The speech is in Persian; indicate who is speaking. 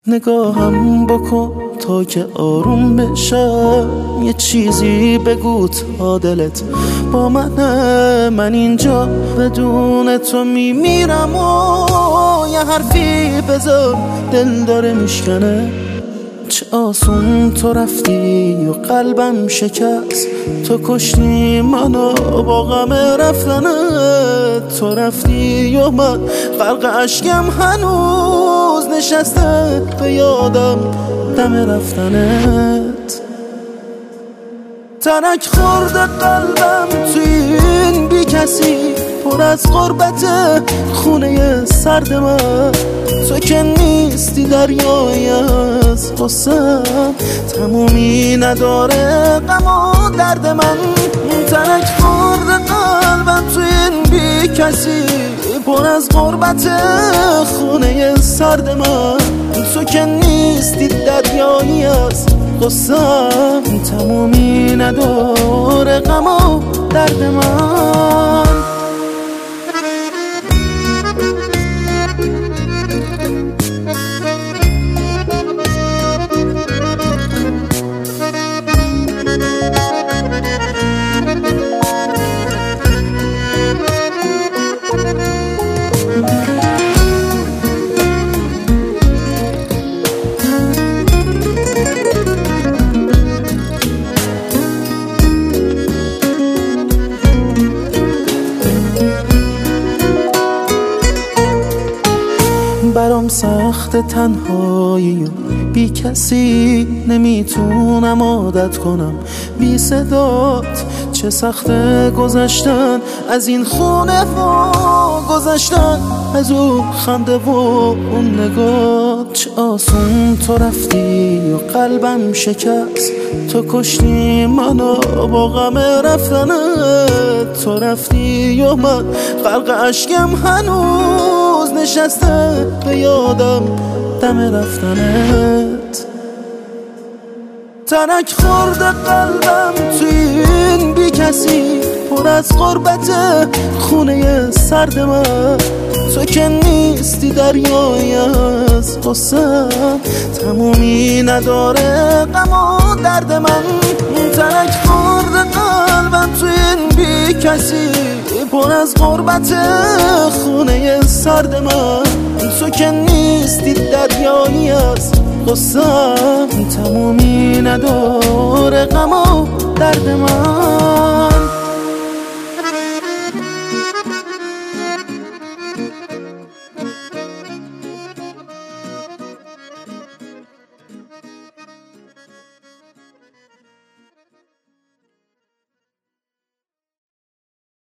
Speaker 1: نگاهم بکن تا که آروم بشم، یه چیزی بگو تا دلت با من اینجا بدون تو میمیرم و یه حرفی بذار دل داره میشکنه. چه آسون تو رفتی و قلبم شکست، تو کشتی منو با غم رفتنت. تو رفتی و من غرق اشکم هنوز نشسته به یادم دم رفتنت. ترک خورده قلبم توی این بی کسی، پر از غربت خونه سرد من. تو که نیستی دریایی از غصه‌ام، تمومی نداره غم و درد من. ترک خورده قلبم توی این بی کسی، پر از غربت خونه سرد من. تو که نیستی دریایی از غصه‌ام، تمومی نداره غم و درد من. برام سخت تنهایی و بی کسی، نمیتونم عادت کنم بی صدات. چه سخت گذشتن از این خونه و گذشتن از اون خنده و اون نگاه. چه آسون تو رفتی و قلبم شکست، تو کشتی منو با غم رفتنت. تو رفتی و من غرق اشکم هنوز نشسته به یادم دم رفتنت. ترک خورده قلبم توی این بی کسی، پر از غربت خونه سرد من. تو که نیستی دریایی از غصه‌ام، تمومی نداره غم و درد من. ترک خورده قلبم توی این بی کسی، پر از غربت خونه سرد من. تو که نیستی دریایی از غصه‌ام، تمومی نداره غم و درد من.